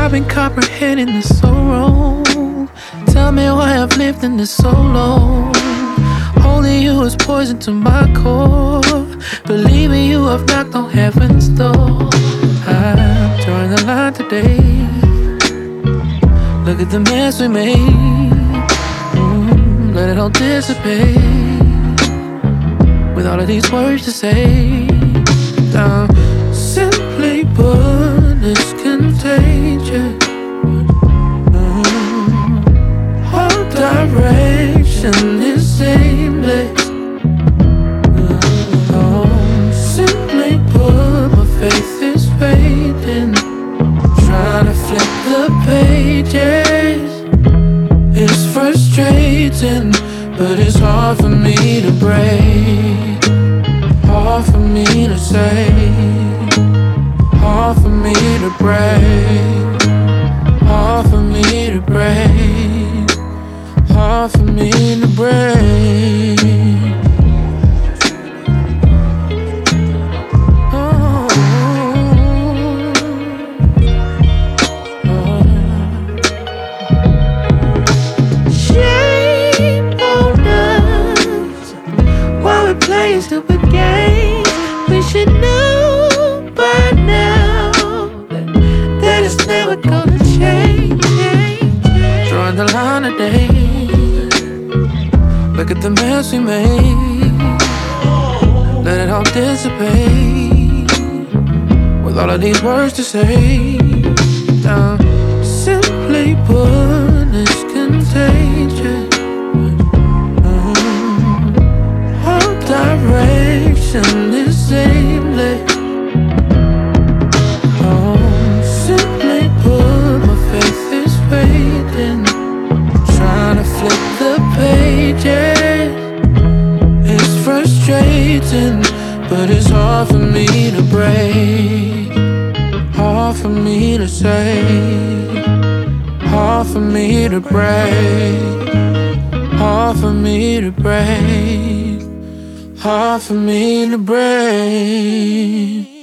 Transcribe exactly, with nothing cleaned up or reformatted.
I've been comprehending this so wrong. Tell me why I've lived in this so long. Only you is poison to my core. Believe me, you have knocked on heaven's door. I'm drawing the line today. Look at the mess we made. Mm, let it all dissipate. With all of these words to say. Down. Simply put, it's contagious. Mm, all direction is aimless. Oh, simply put, my faith is fading. Trying to flip the pages. It's frustrating, but it's hard for me to break. Hard for me to say. Hard for me to break. Hard for me to break. Hard for me to break. Oh, oh. Shame on us while we're playing stupid games. We should know by now that it's never gonna change. Drawing the line today. Look at the mess we made. Let it all dissipate. With all of these words to say. Now, simply put, it's contagious. Mm, all direction is aimless. Flip the pages. It's frustrating, but it's hard for me to break. Hard for me to say. Hard for me to break. Hard for me to break. Hard for me to break.